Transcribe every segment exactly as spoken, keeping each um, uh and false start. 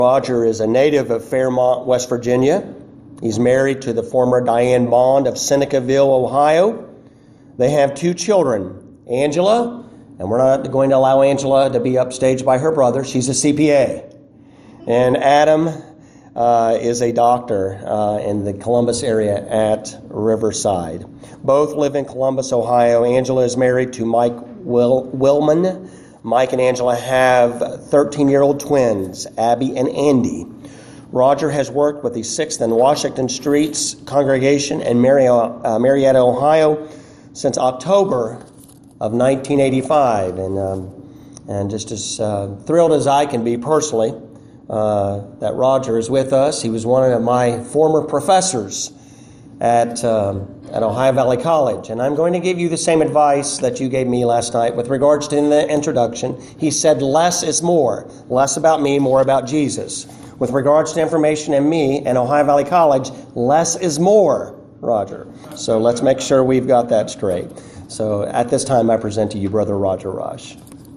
Roger is a native of Fairmont, West Virginia. He's married to the former Diane Bond of Senecaville, Ohio. They have two children, Angela, and we're not going to allow Angela to be upstaged by her brother. She's a C P A. And Adam uh, is a doctor uh, in the Columbus area at Riverside. Both live in Columbus, Ohio. Angela is married to Mike Will- Willman. Mike and Angela have thirteen-year-old twins, Abby and Andy. Roger has worked with the sixth and Washington Streets congregation in Mari- uh, Marietta, Ohio, since October of nineteen eighty-five, and um, and just as uh, thrilled as I can be personally uh, that Roger is with us. He was one of my former professors at um, at Ohio Valley College, and I'm going to give you the same advice that you gave me last night with regards to in the introduction. He said less is more, less about me, more about Jesus. With regards to information and me and Ohio Valley College, less is more, Roger. So let's make sure we've got that straight. So at this time, I present to you Brother Roger Rush.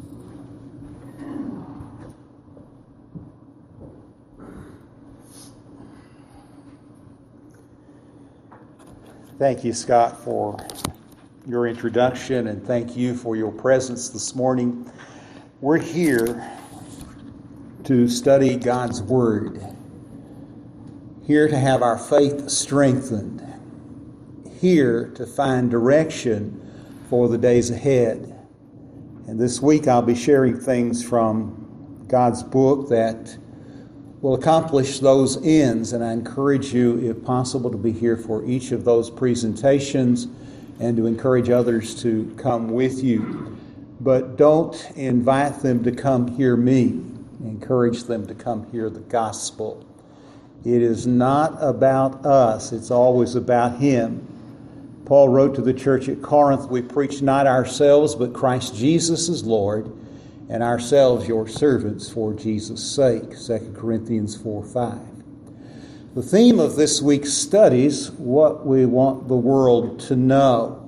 Thank you, Scott, for your introduction, and thank you for your presence this morning. We're here to study God's Word, here to have our faith strengthened, here to find direction for the days ahead. And this week I'll be sharing things from God's book that will accomplish those ends, and I encourage you, if possible, to be here for each of those presentations and to encourage others to come with you. But don't invite them to come hear me. Encourage them to come hear the gospel. It is not about us. It's always about Him. Paul wrote to the church at Corinth, "We preach not ourselves, but Christ Jesus is Lord, and ourselves your servants for Jesus' sake." Second Corinthians four five. The theme of this week's study is what we want the world to know.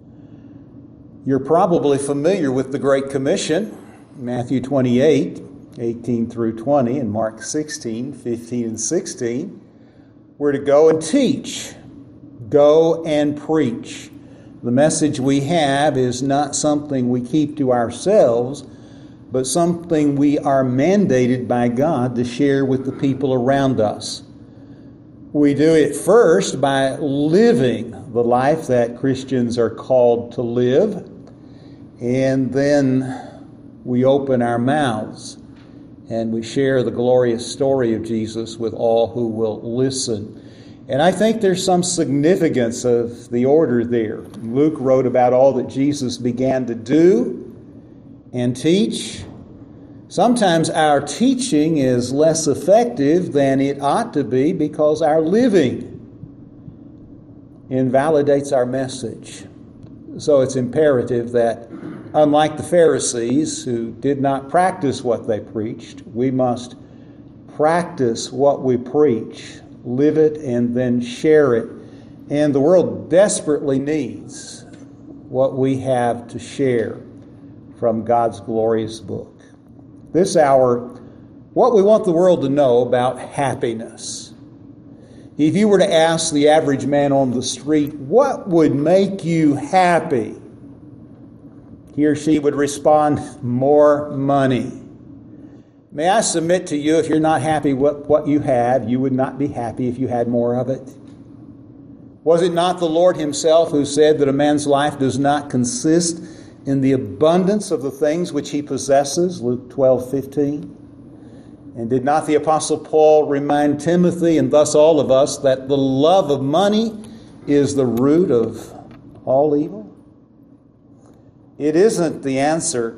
You're probably familiar with the Great Commission, Matthew twenty-eight, eighteen through twenty, and Mark sixteen, fifteen and sixteen. We're to go and teach, go and preach. The message we have is not something we keep to ourselves, but something we are mandated by God to share with the people around us. We do it first by living the life that Christians are called to live, and then we open our mouths and we share the glorious story of Jesus with all who will listen. And I think there's some significance of the order there. Luke wrote about all that Jesus began to do and teach. Sometimes our teaching is less effective than it ought to be because our living invalidates our message. So it's imperative that, unlike the Pharisees who did not practice what they preached, we must practice what we preach, live it, and then share it. And the world desperately needs what we have to share from God's glorious book. This hour, what we want the world to know about happiness. If you were to ask the average man on the street, what would make you happy? He or she would respond, more money. May I submit to you, if you're not happy with what you have, you would not be happy if you had more of it. Was it not the Lord Himself who said that a man's life does not consist in the abundance of the things which he possesses, Luke twelve fifteen? And did not the Apostle Paul remind Timothy, and thus all of us, that the love of money is the root of all evil? It isn't the answer.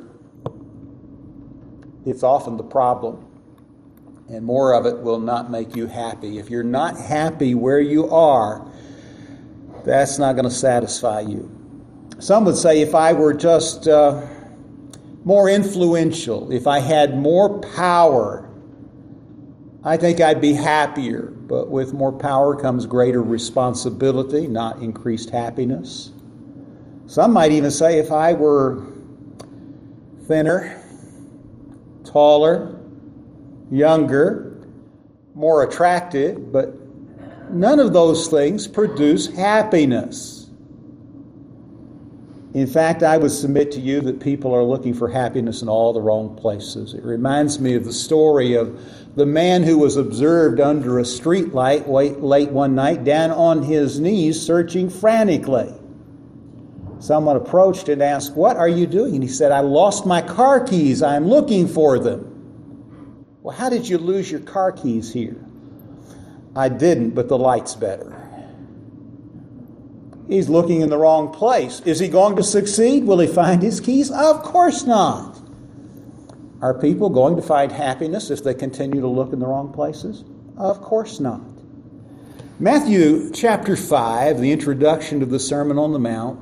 It's often the problem. And more of it will not make you happy. If you're not happy where you are, that's not going to satisfy you. Some would say if I were just uh, more influential, if I had more power, I think I'd be happier. But with more power comes greater responsibility, not increased happiness. Some might even say if I were thinner, taller, younger, more attractive, but none of those things produce happiness. In fact, I would submit to you that people are looking for happiness in all the wrong places. It reminds me of the story of the man who was observed under a streetlight late one night, down on his knees, searching frantically. Someone approached and asked, "What are you doing?" And he said, "I lost my car keys. I'm looking for them." "Well, how did you lose your car keys here?" "I didn't, but the light's better." He's looking in the wrong place. Is he going to succeed? Will he find his keys? Of course not. Are people going to find happiness if they continue to look in the wrong places? Of course not. Matthew chapter five, the introduction to the Sermon on the Mount,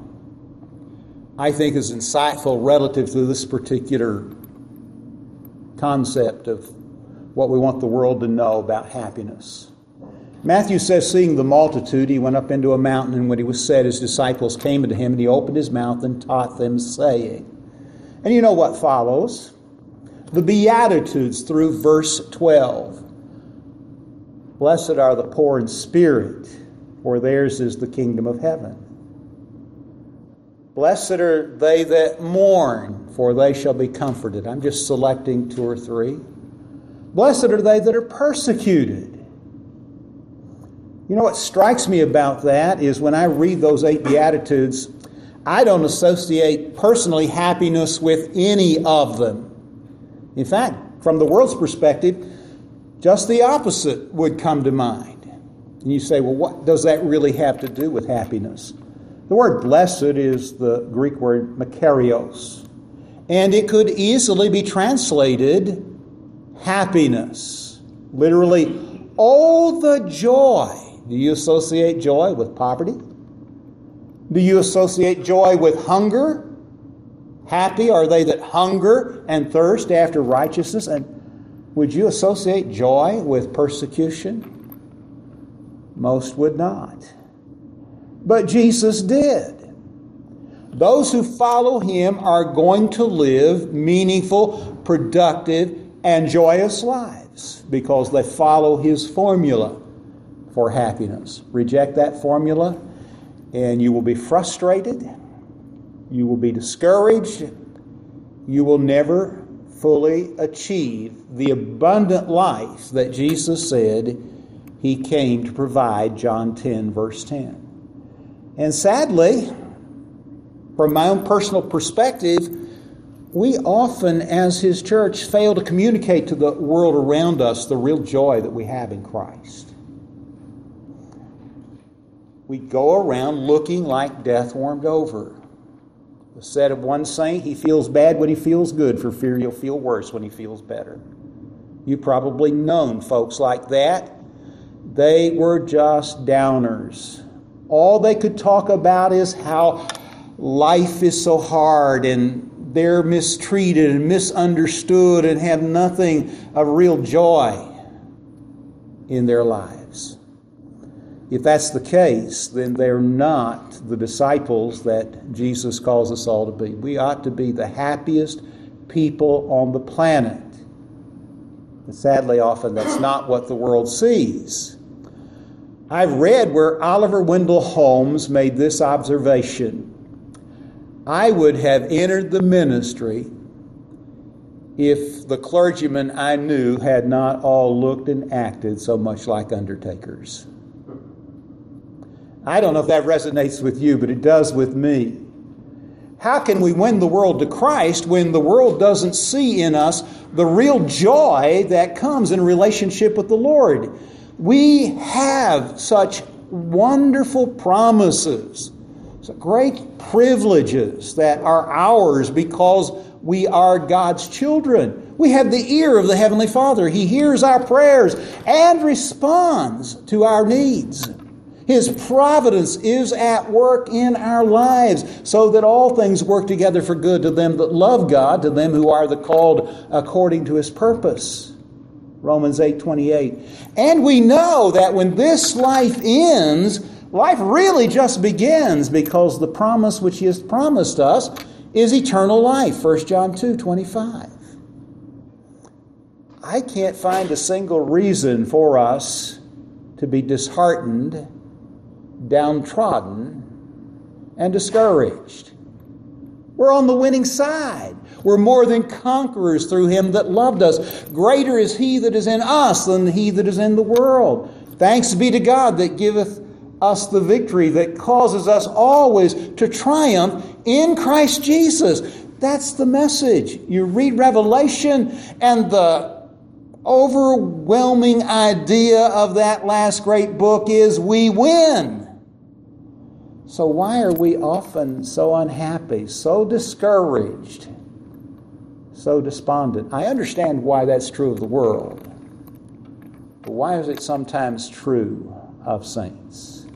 I think is insightful relative to this particular concept of what we want the world to know about happiness. Matthew says, seeing the multitude, he went up into a mountain, and when he was set, his disciples came unto him, and he opened his mouth and taught them, saying. And you know what follows? The Beatitudes through verse twelve. Blessed are the poor in spirit, for theirs is the kingdom of heaven. Blessed are they that mourn, for they shall be comforted. I'm just selecting two or three. Blessed are they that are persecuted. You know what strikes me about that is when I read those eight Beatitudes, I don't associate personally happiness with any of them. In fact, from the world's perspective, just the opposite would come to mind. And you say, well, what does that really have to do with happiness? The word blessed is the Greek word makarios, and it could easily be translated happiness. Literally, oh, the joy. Do you associate joy with poverty? Do you associate joy with hunger? Happy are they that hunger and thirst after righteousness. And would you associate joy with persecution? Most would not. But Jesus did. Those who follow him are going to live meaningful, productive, and joyous lives because they follow his formula for happiness. Reject that formula and you will be frustrated. You will be discouraged. You will never fully achieve the abundant life that Jesus said he came to provide, John ten, verse ten. And sadly, from my own personal perspective, we often, as his church, fail to communicate to the world around us the real joy that we have in Christ. We go around looking like death warmed over. The said of one saint, he feels bad when he feels good, for fear he'll feel worse when he feels better. You've probably known folks like that. They were just downers. All they could talk about is how life is so hard and they're mistreated and misunderstood and have nothing of real joy in their lives. If that's the case, then they're not the disciples that Jesus calls us all to be. We ought to be the happiest people on the planet. And sadly, often that's not what the world sees. I've read where Oliver Wendell Holmes made this observation. I would have entered the ministry if the clergymen I knew had not all looked and acted so much like undertakers. I don't know if that resonates with you, but it does with me. How can we win the world to Christ when the world doesn't see in us the real joy that comes in relationship with the Lord? We have such wonderful promises, such great privileges that are ours because we are God's children. We have the ear of the Heavenly Father. He hears our prayers and responds to our needs. His providence is at work in our lives so that all things work together for good to them that love God, to them who are the called according to his purpose. Romans eight twenty-eight. And we know that when this life ends, life really just begins because the promise which he has promised us is eternal life. First John two twenty-five. I can't find a single reason for us to be disheartened, downtrodden, and discouraged. We're on the winning side. We're more than conquerors through Him that loved us. Greater is He that is in us than he that is in the world. Thanks be to God that giveth us the victory, that causes us always to triumph in Christ Jesus. That's the message. You read Revelation, and the overwhelming idea of that last great book is we win. So why are we often so unhappy, so discouraged, so despondent? I understand why that's true of the world. But why is it sometimes true of saints?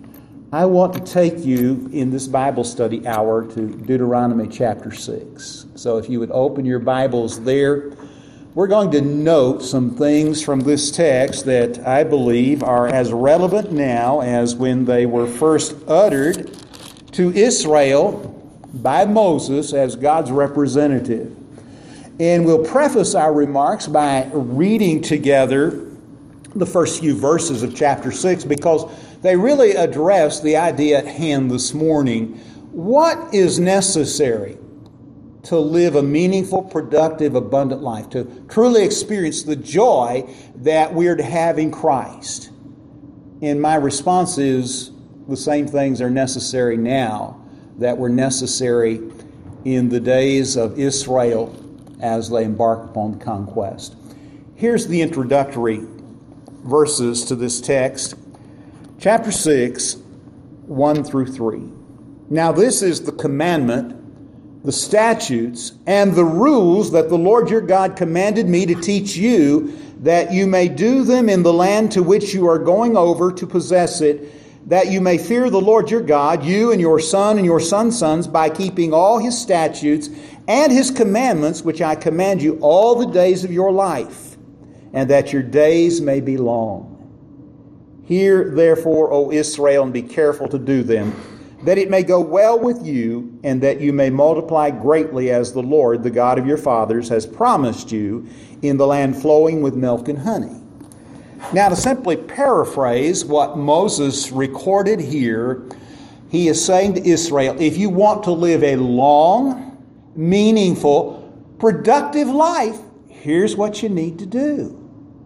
I want to take you in this Bible study hour to Deuteronomy chapter six. So if you would open your Bibles there, we're going to note some things from this text that I believe are as relevant now as when they were first uttered to Israel by Moses as God's representative. And we'll preface our remarks by reading together the first few verses of chapter six because they really address the idea at hand this morning. What is necessary to live a meaningful, productive, abundant life, to truly experience the joy that we're to have in Christ? And my response is the same things are necessary now that were necessary in the days of Israel as they embarked upon the conquest. Here's the introductory verses to this text. Chapter six, one through three. Now this is the commandment, the statutes, and the rules that the Lord your God commanded me to teach you, that you may do them in the land to which you are going over to possess it, that you may fear the Lord your God, you and your son and your son's sons, by keeping all His statutes and His commandments, which I command you all the days of your life, and that your days may be long. Hear therefore, O Israel, and be careful to do them, that it may go well with you, and that you may multiply greatly as the Lord, the God of your fathers, has promised you in the land flowing with milk and honey. Now, to simply paraphrase what Moses recorded here, he is saying to Israel, if you want to live a long, meaningful, productive life, here's what you need to do.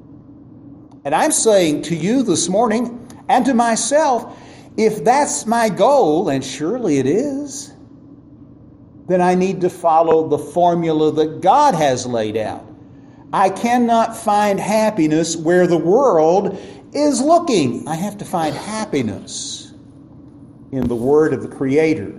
And I'm saying to you this morning, and to myself, if that's my goal, and surely it is, then I need to follow the formula that God has laid out. I cannot find happiness where the world is looking. I have to find happiness in the Word of the Creator,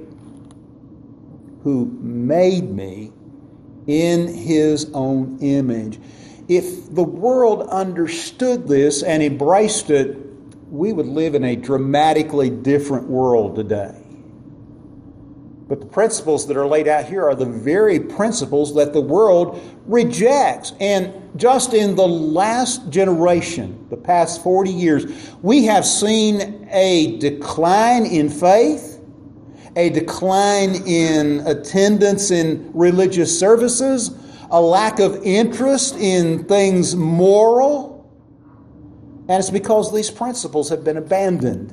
who made me in His own image. If the world understood this and embraced it, we would live in a dramatically different world today. But the principles that are laid out here are the very principles that the world rejects. And just in the last generation, the past forty years, we have seen a decline in faith, a decline in attendance in religious services, a lack of interest in things moral. And it's because these principles have been abandoned.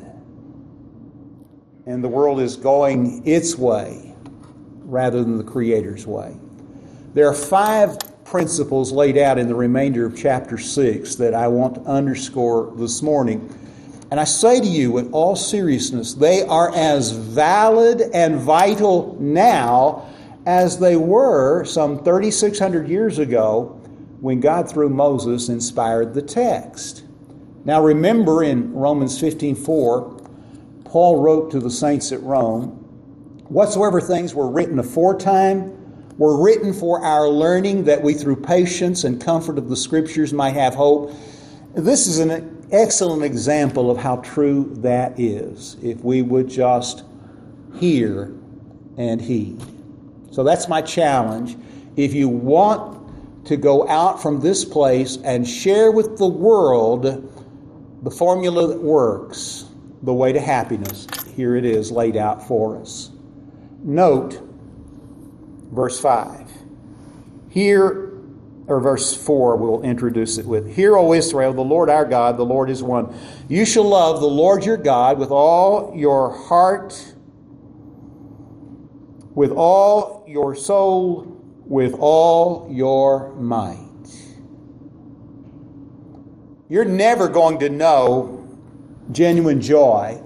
And the world is going its way rather than the Creator's way. There are five principles laid out in the remainder of chapter six that I want to underscore this morning. And I say to you in all seriousness, they are as valid and vital now as they were some thirty-six hundred years ago when God, through Moses, inspired the text. Now remember in Romans fifteen four, Paul wrote to the saints at Rome, whatsoever things were written aforetime were written for our learning, that we through patience and comfort of the Scriptures might have hope. This is an excellent example of how true that is, if we would just hear and heed. So that's my challenge. If you want to go out from this place and share with the world the formula that works, the way to happiness, here it is laid out for us. Note verse five. Hear, or verse four, we'll introduce it with, Hear, O Israel, the Lord our God, the Lord is one. You shall love the Lord your God with all your heart, with all your soul, with all your might. You're never going to know genuine joy,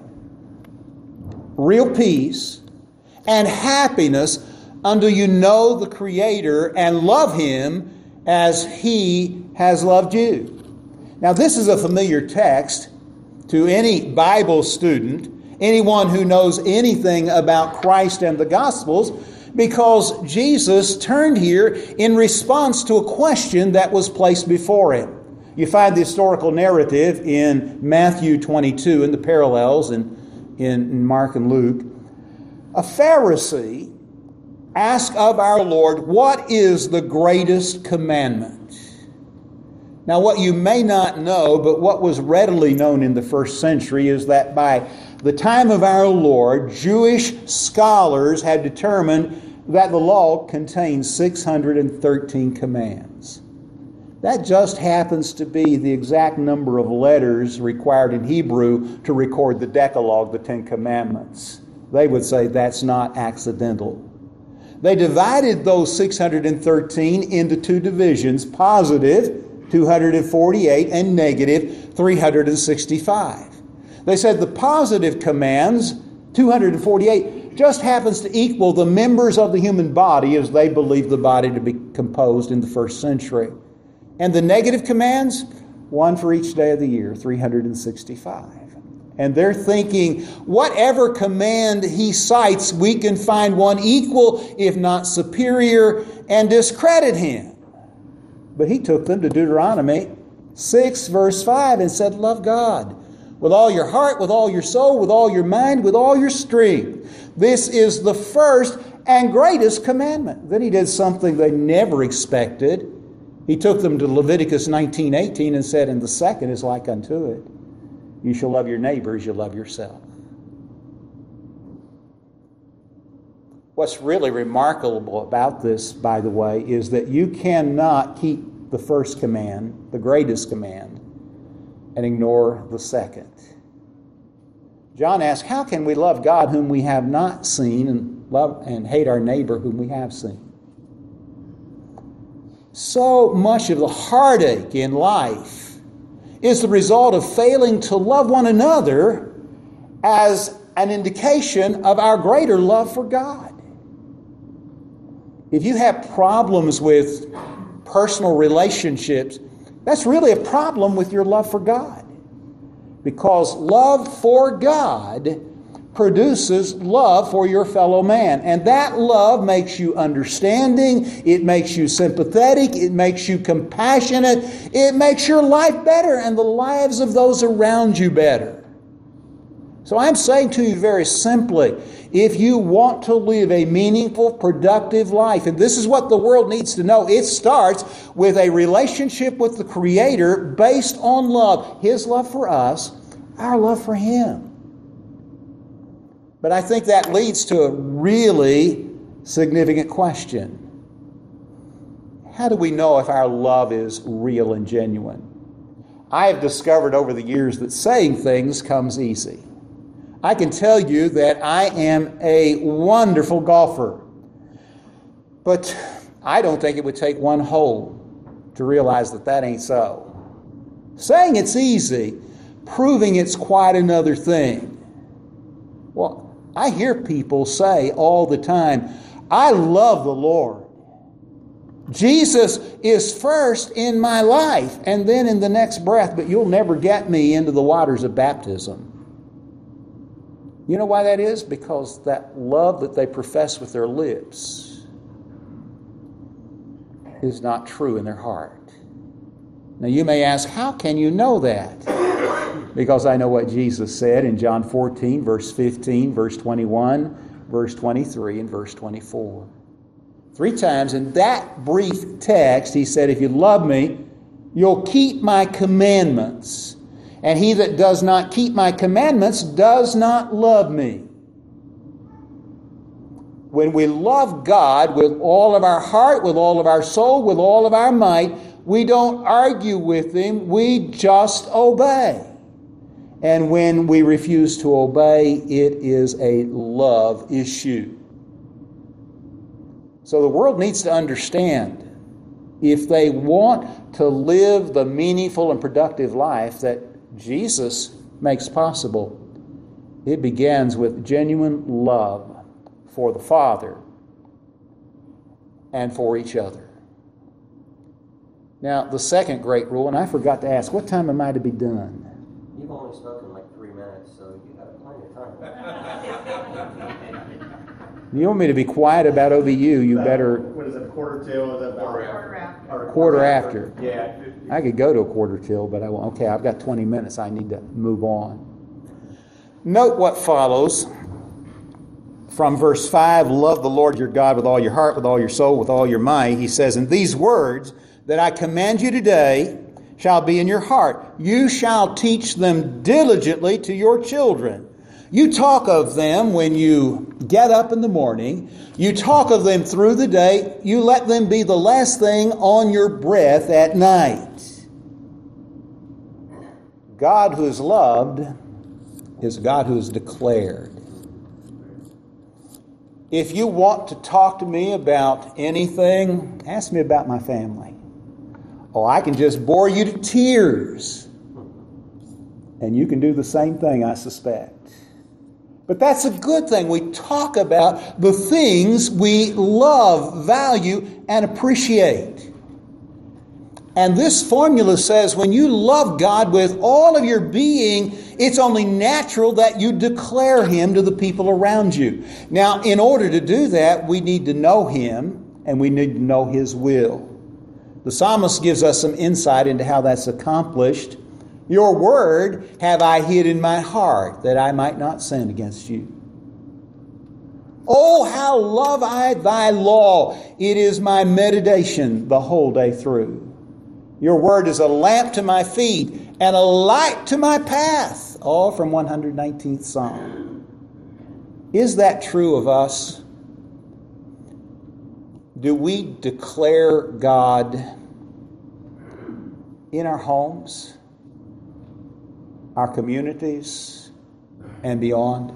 real peace, and happiness until you know the Creator and love Him as He has loved you. Now, this is a familiar text to any Bible student, anyone who knows anything about Christ and the Gospels, because Jesus turned here in response to a question that was placed before Him. You find the historical narrative in Matthew twenty-two and the parallels in, in Mark and Luke. A Pharisee asked of our Lord, what is the greatest commandment? Now, what you may not know, but what was readily known in the first century is that by the time of our Lord, Jewish scholars had determined that the law contained six hundred thirteen commands. That just happens to be the exact number of letters required in Hebrew to record the Decalogue, the Ten Commandments. They would say that's not accidental. They divided those six hundred thirteen into two divisions, positive, two hundred forty-eight, and negative, three hundred sixty-five. They said the positive commands, two hundred forty-eight, just happens to equal the members of the human body as they believed the body to be composed in the first century. And the negative commands, one for each day of the year, three hundred sixty-five. And they're thinking, whatever command he cites, we can find one equal, if not superior, and discredit him. But he took them to Deuteronomy six, verse five, and said, love God with all your heart, with all your soul, with all your mind, with all your strength. This is the first and greatest commandment. Then he did something they never expected. He took them to Leviticus nineteen eighteen and said, and the second is like unto it. You shall love your neighbor as you love yourself. What's really remarkable about this, by the way, is that you cannot keep the first command, the greatest command, and ignore the second. John asks, how can we love God whom we have not seen and love and hate our neighbor whom we have seen? So much of the heartache in life is the result of failing to love one another as an indication of our greater love for God. If you have problems with personal relationships, that's really a problem with your love for God. Because love for God produces love for your fellow man. And that love makes you understanding, it makes you sympathetic, it makes you compassionate, it makes your life better and the lives of those around you better. So I'm saying to you very simply, if you want to live a meaningful, productive life, and this is what the world needs to know, it starts with a relationship with the Creator based on love. His love for us, our love for Him. But I think that leads to a really significant question. How do we know if our love is real and genuine? I have discovered over the years that saying things comes easy. I can tell you that I am a wonderful golfer, but I don't think it would take one hole to realize that that ain't so. Saying it's easy, proving it's quite another thing. Well, I hear people say all the time, I love the Lord. Jesus is first in my life, and then in the next breath, but you'll never get me into the waters of baptism. You know why that is? Because that love that they profess with their lips is not true in their heart. Now you may ask, how can you know that? Because I know what Jesus said in John fourteen, verse fifteen, verse twenty-one, verse twenty-three, and verse twenty-four. Three times in that brief text, He said, if you love me, you'll keep my commandments. And he that does not keep my commandments does not love me. When we love God with all of our heart, with all of our soul, with all of our might, we don't argue with Him, we just obey. And when we refuse to obey, it is a love issue. So the world needs to understand, if they want to live the meaningful and productive life that Jesus makes possible, it begins with genuine love for the Father and for each other. Now, the second great rule, and I forgot to ask, what time am I to be done? You've only spoken like three minutes, so you have plenty of time. You want me to be quiet about O V U, you That- better... What is it, quarter till? Is that Quarter after. or Quarter after. Yeah. I could go to a quarter till, but I won't. Okay, I've got twenty minutes. I need to move on. Note what follows from verse five. Love the Lord your God with all your heart, with all your soul, with all your might. He says, and these words that I command you today shall be in your heart. You shall teach them diligently to your children. You talk of them when you get up in the morning. You talk of them through the day. You let them be the last thing on your breath at night. God who is loved is God who is declared. If you want to talk to me about anything, ask me about my family. Oh, I can just bore you to tears. And you can do the same thing, I suspect. But that's a good thing. We talk about the things we love, value, and appreciate. And this formula says when you love God with all of your being, it's only natural that you declare Him to the people around you. Now, in order to do that, we need to know Him and we need to know His will. The psalmist gives us some insight into how that's accomplished. Your word have I hid in my heart, that I might not sin against you. Oh, how love I thy law. It is my meditation the whole day through. Your word is a lamp to my feet and a light to my path. All from one hundred nineteenth Psalm. Is that true of us? Do we declare God in our homes, our communities, and beyond?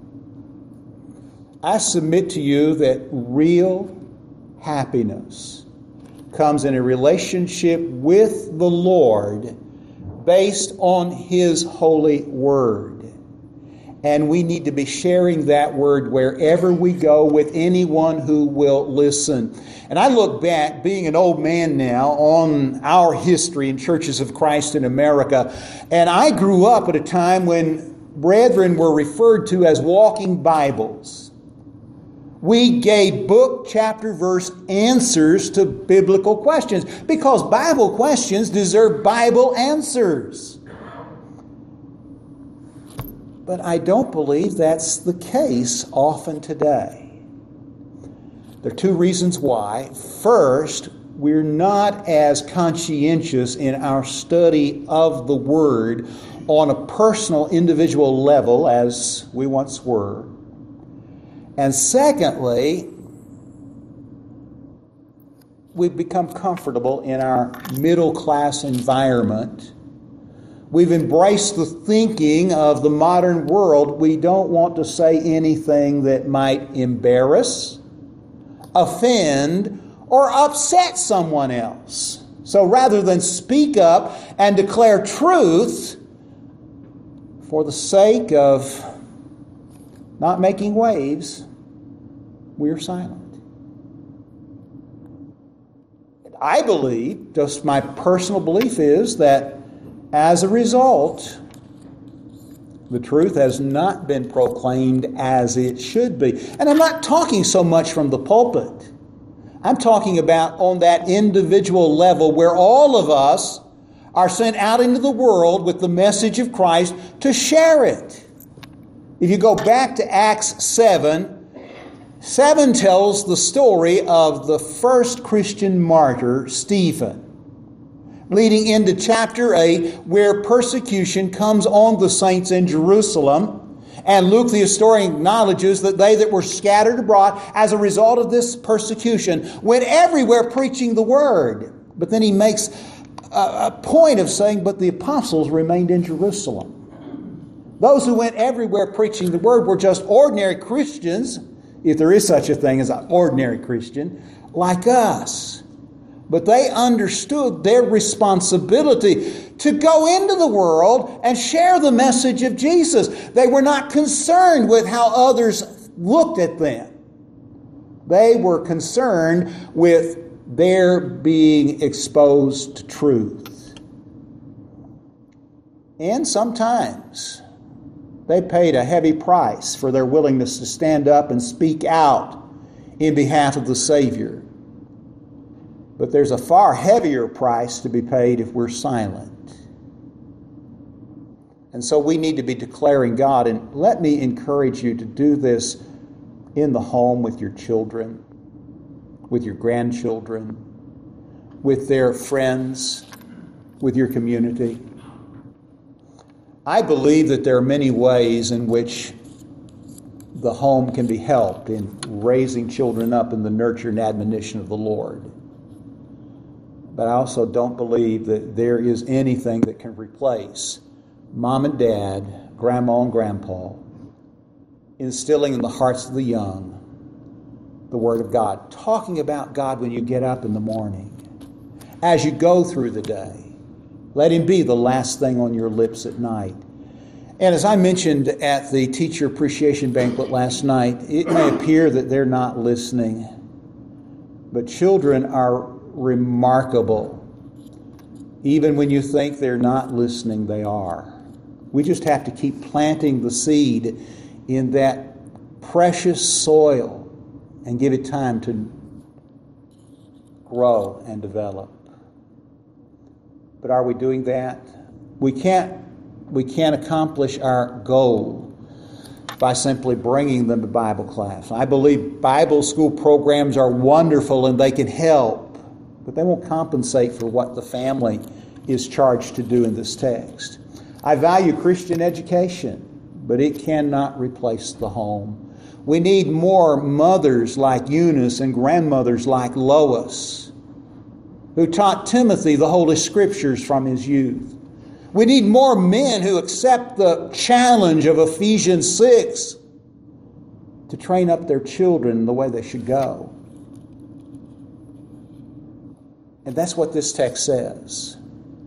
I submit to you that real happiness comes in a relationship with the Lord based on His holy word. And we need to be sharing that word wherever we go with anyone who will listen. And I look back, being an old man now, on our history in Churches of Christ in America. And I grew up at a time when brethren were referred to as walking Bibles. We gave book, chapter, verse answers to biblical questions because Bible questions deserve Bible answers. But I don't believe that's the case often today. There are two reasons why. First, we're not as conscientious in our study of the Word on a personal, individual level as we once were. And secondly, we've become comfortable in our middle-class environment. We've embraced the thinking of the modern world. We don't want to say anything that might embarrass, offend, or upset someone else. So rather than speak up and declare truth for the sake of not making waves, we are silent. I believe, just my personal belief is that as a result, the truth has not been proclaimed as it should be. And I'm not talking so much from the pulpit. I'm talking about on that individual level where all of us are sent out into the world with the message of Christ to share it. If you go back to Acts seven, seven tells the story of the first Christian martyr, Stephen, leading into chapter eight, where persecution comes on the saints in Jerusalem, And Luke the historian acknowledges that they that were scattered abroad as a result of this persecution went everywhere preaching the word. But then he makes a, a point of saying, but the apostles remained in Jerusalem. Those who went everywhere preaching the word were just ordinary Christians, if there is such a thing as an ordinary Christian, like us. But they understood their responsibility to go into the world and share the message of Jesus. They were not concerned with how others looked at them. They were concerned with their being exposed to truth. And sometimes they paid a heavy price for their willingness to stand up and speak out in behalf of the Savior. But there's a far heavier price to be paid if we're silent. And so we need to be declaring God. And let me encourage you to do this in the home with your children, with your grandchildren, with their friends, with your community. I believe that there are many ways in which the home can be helped in raising children up in the nurture and admonition of the Lord. But I also don't believe that there is anything that can replace mom and dad, grandma and grandpa, instilling in the hearts of the young the Word of God. Talking about God when you get up in the morning, as you go through the day. Let Him be the last thing on your lips at night. And as I mentioned at the teacher appreciation banquet last night, it may appear that they're not listening, but children are remarkable. Even when you think they're not listening, they are. We just have to keep planting the seed in that precious soil and give it time to grow and develop. But are we doing that? We can't, we can't accomplish our goal by simply bringing them to Bible class. I believe Bible school programs are wonderful and they can help, but they won't compensate for what the family is charged to do in this text. I value Christian education, but it cannot replace the home. We need more mothers like Eunice and grandmothers like Lois, who taught Timothy the Holy Scriptures from his youth. We need more men who accept the challenge of Ephesians six to train up their children in the way they should go. And that's what this text says.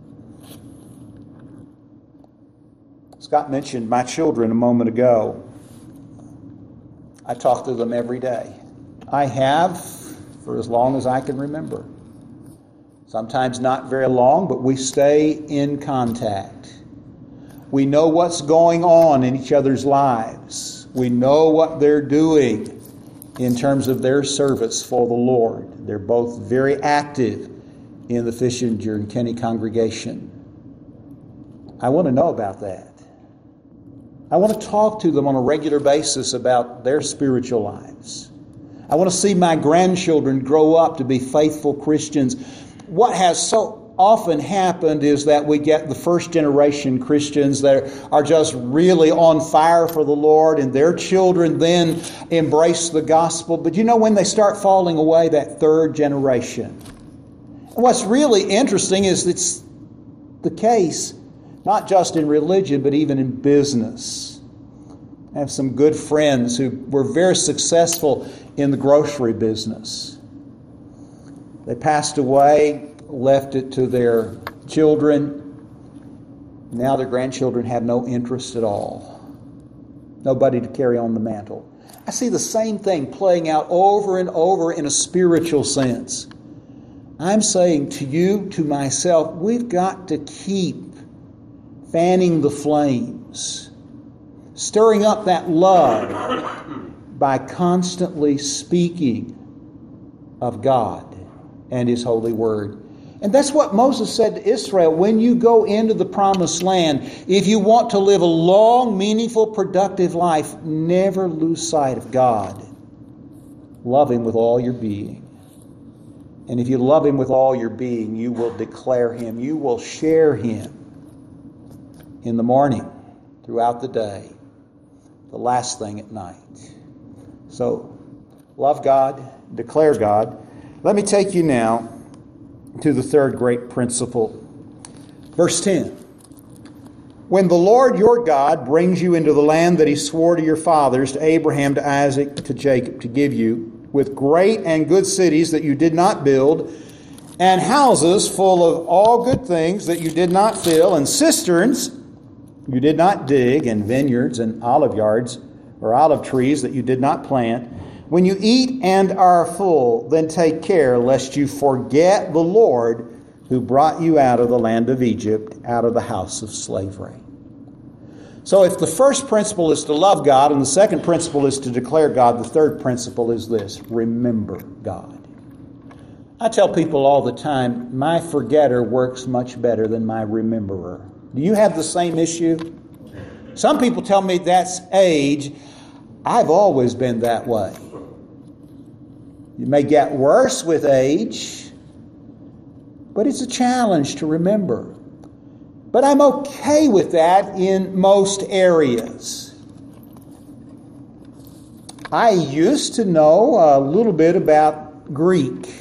Scott mentioned my children a moment ago. I talk to them every day. I have for as long as I can remember. Sometimes not very long, but we stay in contact. We know what's going on in each other's lives. We know what they're doing in terms of their service for the Lord. They're both very active in the Fishinger and Kenny congregation. I want to know about that. I want to talk to them on a regular basis about their spiritual lives. I want to see my grandchildren grow up to be faithful Christians. What has so often happened is that we get the first generation Christians that are just really on fire for the Lord, and their children then embrace the gospel. But you know, when they start falling away, that third generation. And what's really interesting is it's the case not just in religion, but even in business. I have some good friends who were very successful in the grocery business. They passed away, left it to their children. Now their grandchildren have no interest at all. Nobody to carry on the mantle. I see the same thing playing out over and over in a spiritual sense. I'm saying to you, to myself, we've got to keep fanning the flames, stirring up that love by constantly speaking of God and His holy word. And that's what Moses said to Israel. When you go into the promised land, if you want to live a long, meaningful, productive life, never lose sight of God. Love Him with all your being. And if you love Him with all your being, you will declare Him. You will share Him in the morning, throughout the day, the last thing at night. So, love God, declare God. Let me take you now to the third great principle. Verse ten. When the Lord your God brings you into the land that he swore to your fathers, to Abraham, to Isaac, to Jacob, to give you, with great and good cities that you did not build, and houses full of all good things that you did not fill, and cisterns you did not dig, and vineyards and olive yards, or olive trees that you did not plant. When you eat and are full, then take care lest you forget the Lord who brought you out of the land of Egypt, out of the house of slavery. So if the first principle is to love God, and the second principle is to declare God, the third principle is this: remember God. I tell people all the time, my forgetter works much better than my rememberer. Do you have the same issue? Some people tell me that's age. I've always been that way. You may get worse with age, but it's a challenge to remember. But I'm okay with that in most areas. I used to know a little bit about Greek.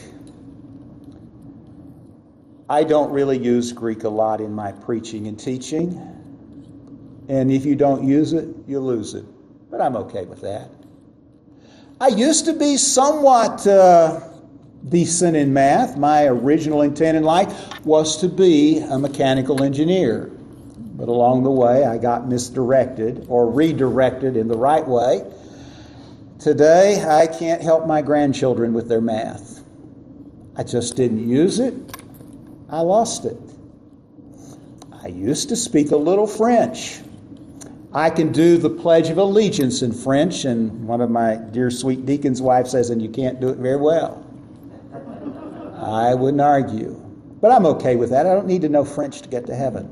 I don't really use Greek a lot in my preaching and teaching. And if you don't use it, you lose it. But I'm okay with that. I used to be somewhat uh, decent in math. My original intent in life was to be a mechanical engineer. But along the way, I got misdirected or redirected in the right way. Today, I can't help my grandchildren with their math. I just didn't use it. I lost it. I used to speak a little French. I can do the Pledge of Allegiance in French, and one of my dear sweet deacon's wife says, and you can't do it very well. I wouldn't argue. But I'm okay with that. I don't need to know French to get to heaven.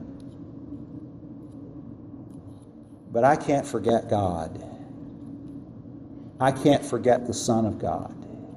But I can't forget God. I can't forget the Son of God.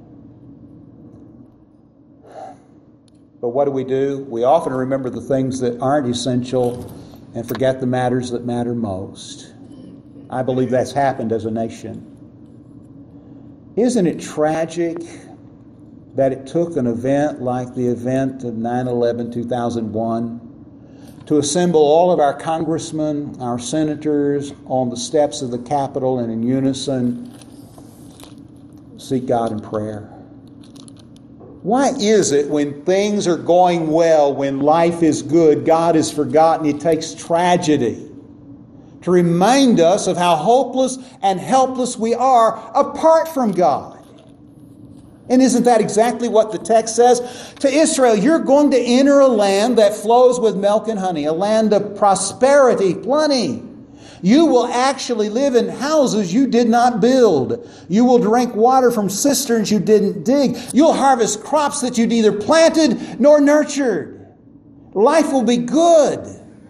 But what do we do? We often remember the things that aren't essential and forget the matters that matter most. I believe that's happened as a nation. Isn't it tragic that it took an event like the event of nine eleven two thousand one to assemble all of our congressmen, our senators on the steps of the Capitol and in unison seek God in prayer? Why is it when things are going well, when life is good, God is forgotten? It takes tragedy to remind us of how hopeless and helpless we are apart from God. And isn't that exactly what the text says? To Israel, you're going to enter a land that flows with milk and honey, a land of prosperity, plenty. You will actually live in houses you did not build. You will drink water from cisterns you didn't dig. You'll harvest crops that you neither planted nor nurtured. Life will be good.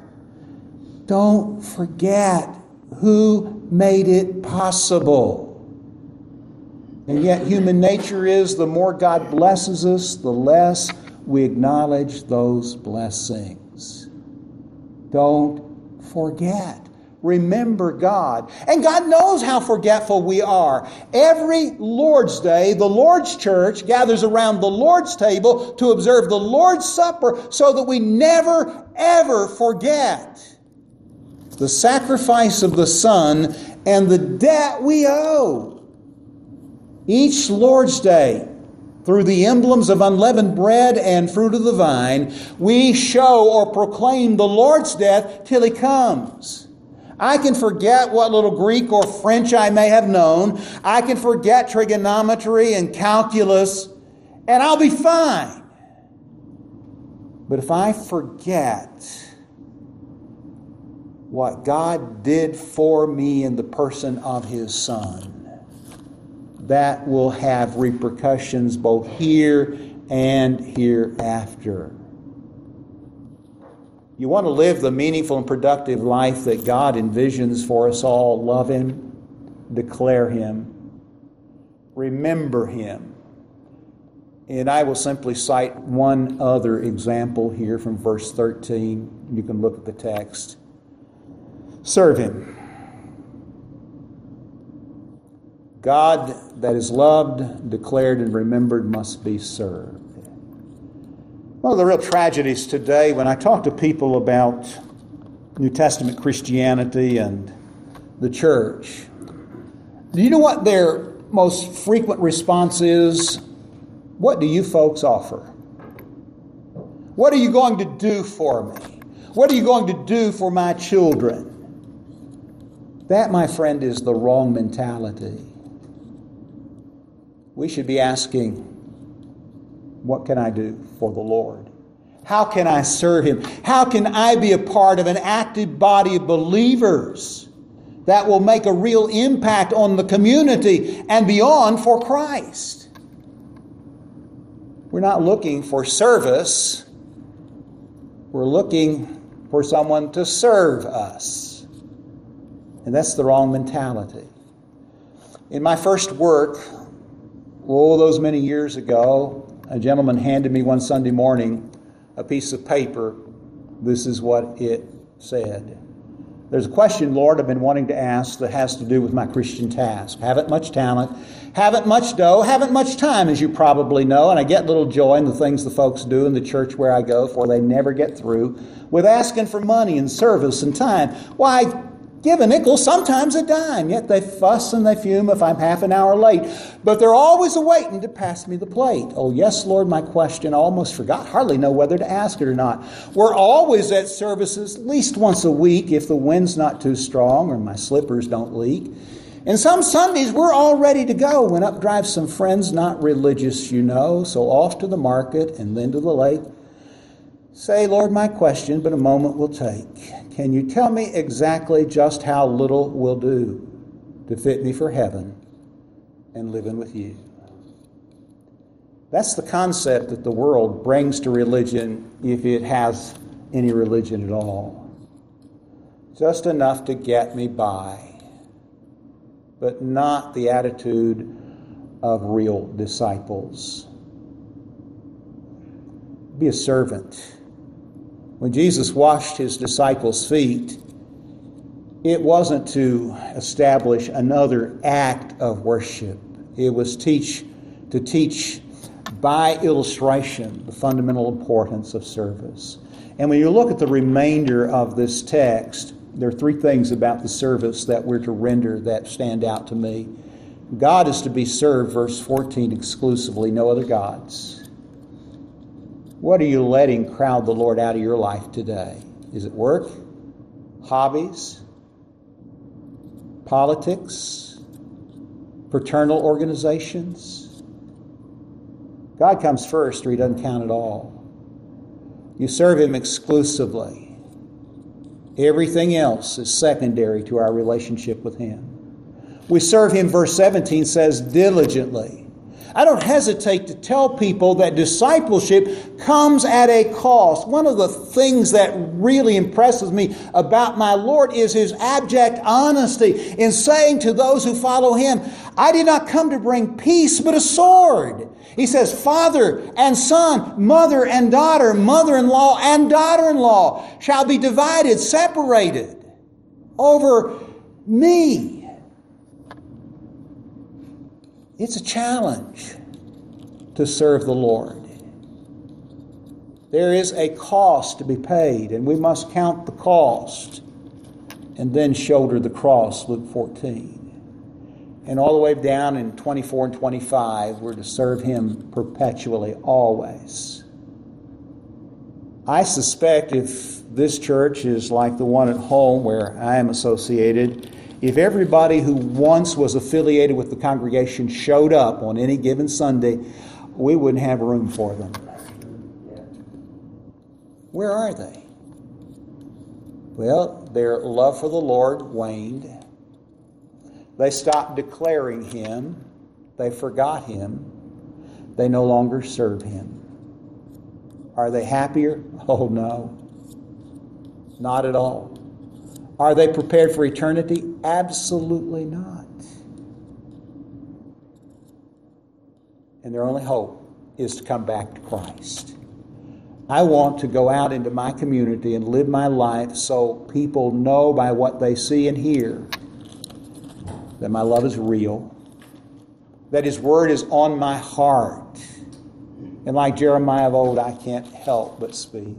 Don't forget who made it possible. And yet human nature is, the more God blesses us, the less we acknowledge those blessings. Don't forget. Remember God. And God knows how forgetful we are. Every Lord's Day, the Lord's church gathers around the Lord's table to observe the Lord's Supper so that we never, ever forget the sacrifice of the Son and the debt we owe. Each Lord's Day, through the emblems of unleavened bread and fruit of the vine, we show or proclaim the Lord's death till He comes. I can forget what little Greek or French I may have known. I can forget trigonometry and calculus, and I'll be fine. But if I forget what God did for me in the person of His Son, that will have repercussions both here and hereafter. You want to live the meaningful and productive life that God envisions for us all. Love Him, declare Him, remember Him. And I will simply cite one other example here from verse thirteen. You can look at the text. Serve Him. God that is loved, declared, and remembered must be served. One of the real tragedies today, when I talk to people about New Testament Christianity and the church, do you know what their most frequent response is? What do you folks offer? What are you going to do for me? What are you going to do for my children? That, my friend, is the wrong mentality. We should be asking, what can I do for the Lord? How can I serve Him? How can I be a part of an active body of believers that will make a real impact on the community and beyond for Christ? We're not looking for service. We're looking for someone to serve us. And that's the wrong mentality. In my first work, oh, those many years ago, a gentleman handed me one Sunday morning a piece of paper. This is what it said. There's a question, Lord, I've been wanting to ask that has to do with my Christian task. Haven't much talent, haven't much dough, haven't much time, as you probably know, and I get little joy in the things the folks do in the church where I go, for they never get through with asking for money and service and time. Why, give a nickel, sometimes a dime, yet they fuss and they fume if I'm half an hour late. But they're always awaiting to pass me the plate. Oh, yes, Lord, my question I almost forgot. Hardly know whether to ask it or not. We're always at services at least once a week if the wind's not too strong or my slippers don't leak. And some Sundays we're all ready to go when up drive some friends not religious, you know, so off to the market and then to the lake. Say, Lord, my question, but a moment will take. Can you tell me exactly just how little will do to fit me for heaven and living with you? That's the concept that the world brings to religion, if it has any religion at all. Just enough to get me by, but not the attitude of real disciples. Be a servant. When Jesus washed His disciples' feet, it wasn't to establish another act of worship. It was teach to teach by illustration the fundamental importance of service. And when you look at the remainder of this text, there are three things about the service that we're to render that stand out to me. God is to be served, verse fourteen, exclusively, no other gods. What are you letting crowd the Lord out of your life today? Is it work? Hobbies? Politics? Fraternal organizations? God comes first, or He doesn't count at all. You serve Him exclusively. Everything else is secondary to our relationship with Him. We serve Him, verse seventeen says, diligently. I don't hesitate to tell people that discipleship comes at a cost. One of the things that really impresses me about my Lord is His abject honesty in saying to those who follow Him, I did not come to bring peace, but a sword. He says, father and son, mother and daughter, mother-in-law and daughter-in-law shall be divided, separated over me. It's a challenge to serve the Lord. There is a cost to be paid, and we must count the cost and then shoulder the cross, Luke fourteen. And all the way down in twenty-four and twenty-five, we're to serve Him perpetually, always. I suspect if this church is like the one at home where I am associated, if everybody who once was affiliated with the congregation showed up on any given Sunday, we wouldn't have room for them. Where are they? Well, their love for the Lord waned. They stopped declaring Him. They forgot Him. They no longer serve Him. Are they happier? Oh, no. Not at all. Are they prepared for eternity? Absolutely not. And their only hope is to come back to Christ. I want to go out into my community and live my life so people know by what they see and hear that my love is real that His Word is on my heart. And like Jeremiah of old, I can't help but speak.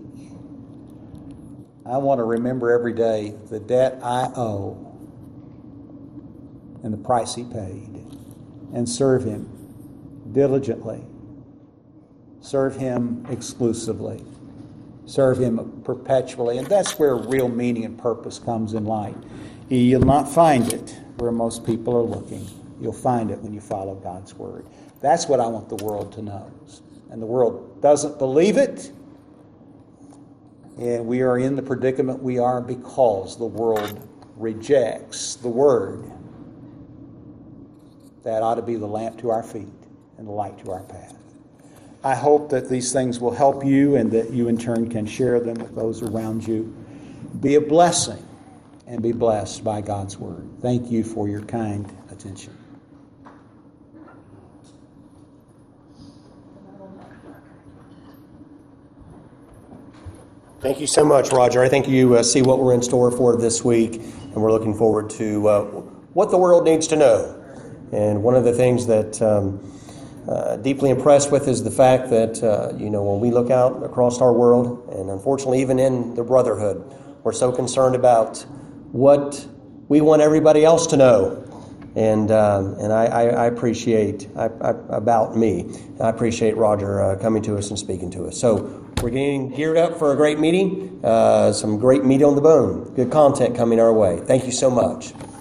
I want to remember every day the debt I owe and the price He paid, and serve Him diligently. Serve Him exclusively. Serve Him perpetually. And that's where real meaning and purpose comes in life. You'll not find it where most people are looking. You'll find it when you follow God's Word. That's what I want the world to know. And the world doesn't believe it. And we are in the predicament we are because the world rejects the Word. That ought to be the lamp to our feet and the light to our path. I hope that these things will help you and that you in turn can share them with those around you. Be a blessing and be blessed by God's Word. Thank you for your kind attention. Thank you so much, Roger. I think you uh, see what we're in store for this week, and we're looking forward to uh, what the world needs to know. And one of the things that um, uh, deeply impressed with is the fact that, uh, you know, when we look out across our world, and unfortunately even in the brotherhood, we're so concerned about what we want everybody else to know. And um, and I, I, I appreciate, I, I, about me, I appreciate Roger uh, coming to us and speaking to us. So we're getting geared up for a great meeting, uh, some great meat on the bone, good content coming our way. Thank you so much.